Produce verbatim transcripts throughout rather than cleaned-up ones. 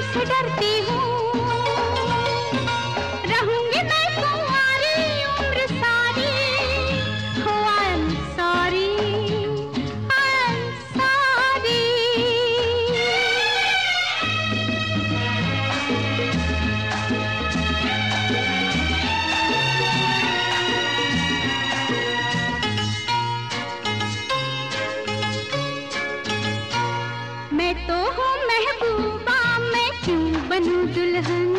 से डरती हूँ, रहूंगी मैं तुम्हारी उम्र सारी। हो I am sorry, I am sorry. मैं तो हूँ महबूबा, मैं क्यों बनूं दुल्हन।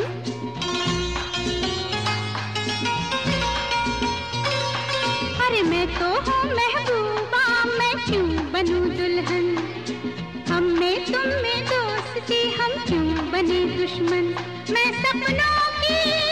अरे मैं तो हूँ महबूबा, मैं क्यों बनूं दुल्हन। हम में तुम में दोस्ती, हम क्यों बने दुश्मन। मैं सपनों की